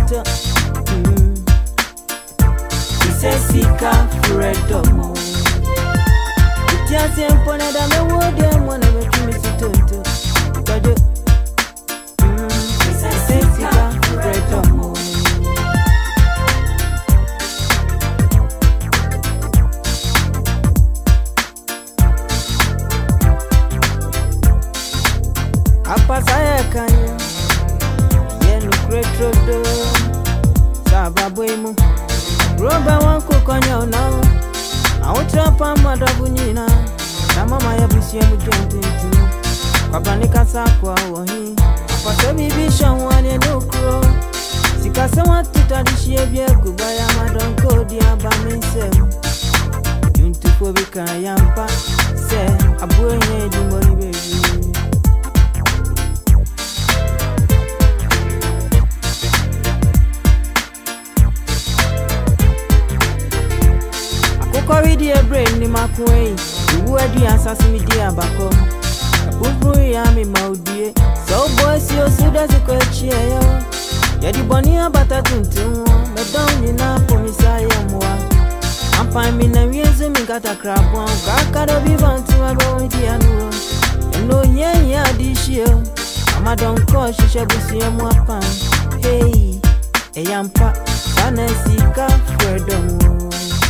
toto. Sika fredomo. Itiasi empone da me wode mwana betumi sitonto. Kado. Sika fredomo. Apa saya kanya. Yenu kretrodo. Sababuimu. Roba wanku konya now. Autrapa madabunina. Na mama ya busie mujenti. Kwabanika sakwa wahi. Apase bibisha wane nukro. Sikasa watu tadishie bie kubaya madonko diaba minse. Yuntu fobika yampa. Se abuenye jimori baby. Koridi e brain ni makuei. Uwu edi asasimi di abako. Bubru ya mi maudie. So boys yo suda ziko echie yo. Yedi boni abata tuntum. Medon ni na pomisa ya mwa. Ampa mi na wiezu mi gata krabon. Kakado bivanti wabo di anu. Eno ye ya dishio. Ama don ko shisha busi ya mwa pan. Hey, eyampa. Sana sika freedom.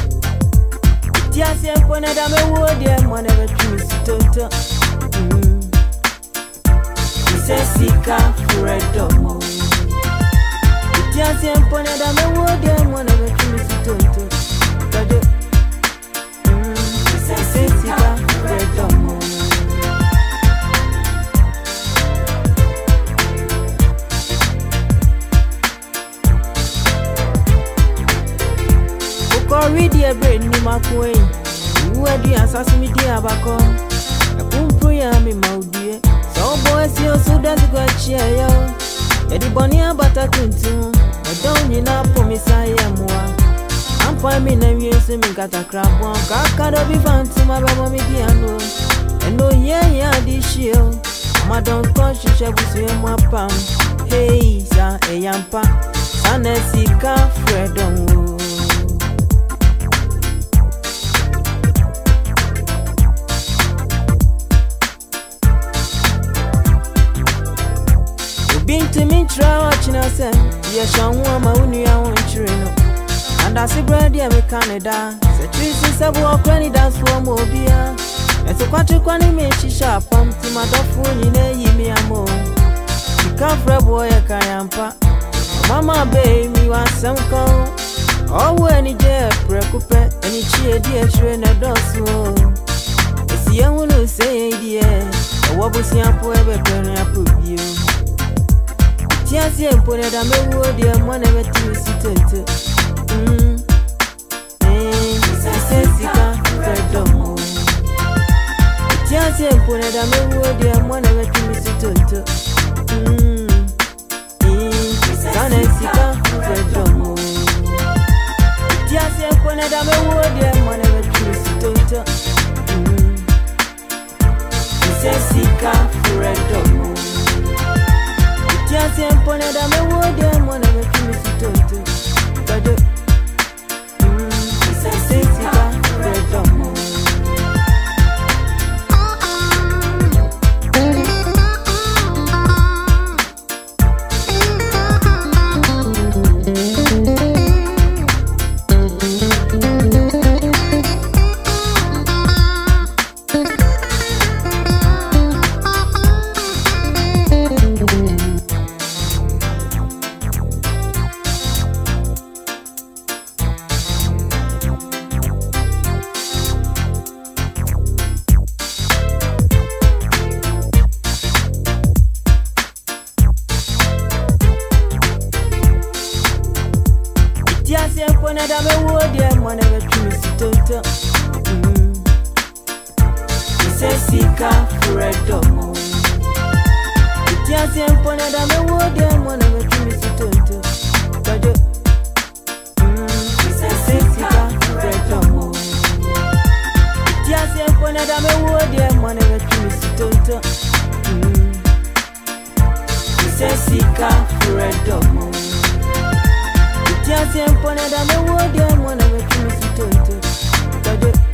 Tiasi empone da me wode mwana betumi sitonto. Sika fredomo. Tiasi empone da me wode mwana betumi sitonto. Kado. Sika fredomo. Koridi e brain ni makuei. Uwedi asasimi di abako. Bubru ya mi maudie. So boys yo suda ziko echie yo. Yedi boni abata tuntum. Medon ni na pomisa ya mwa. Ampa mi na wiesu mi gata krabon. Kakado bivanti mabemo mi di anu. Eno ye ya dishio. Ama don ko shisha busi ya mwa pam. Hey sa eyampa. Sana sika freedom. Binti mintra watching us, yes, young mauni ya wanchurino. And I see bread ya me Canada. Se trisi sabu wakweni dance for mobia. Eto kwatu kwani mechi sharp to my dofu nyine yimi amo. Chikafre boy ya kayampa. Mama baby wa samko. Owe ni je prekupe. Eni chie die shwe na dosu. Esi ya wunu seye die. Owabusi ampo ebe pene ya pubio. Tiasi empone da me wode mwana betumi sitonto. Sika fredomo. Tiasi empone da me wode mwana betumi sitonto. Sika fredomo. Tiasi empone da me wode mwana betumi sitonto. Sika fredomo. Tiasi empone da me wode mwana betumi sitonto. Kado. Sika fredomo. Tiasi empone da me wode mwana betumi sitonto. Sika fredomo. Tiasi empone da me wode mwana betumi sitonto. Kado. Sika fredomo. Tiasi empone da me wode mwana betumi sitonto. Sika fredomo. Tia simple and I'm a word, I'm one of a